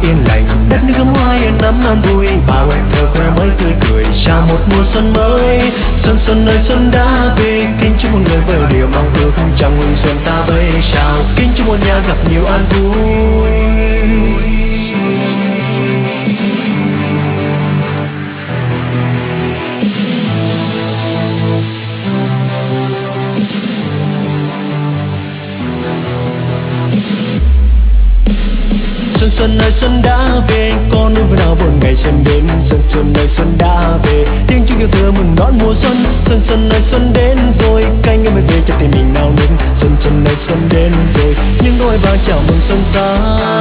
yên lành, đất nước gấm hoa yên ấm an vui, bao em thơ khoe mới tươi cười chào một mùa xuân mới. Xuân xuân ơi xuân đã về, kính chúc một người với điều mong ước trong hương xuân ta vẫy chào, kính chúc một nhà gặp nhiều an vui. Xuân ơi xuân đã về, con ơi nào buồn ngày xuân đến. Xuân xuân ơi xuân đã về, tiếng chúc yêu thương mừng đón mùa xuân. Xuân xuân ơi xuân đến rồi, canh em về cho tình mình nào nức. Xuân xuân ơi xuân đến rồi, những đôi bao chào mừng xuân sang.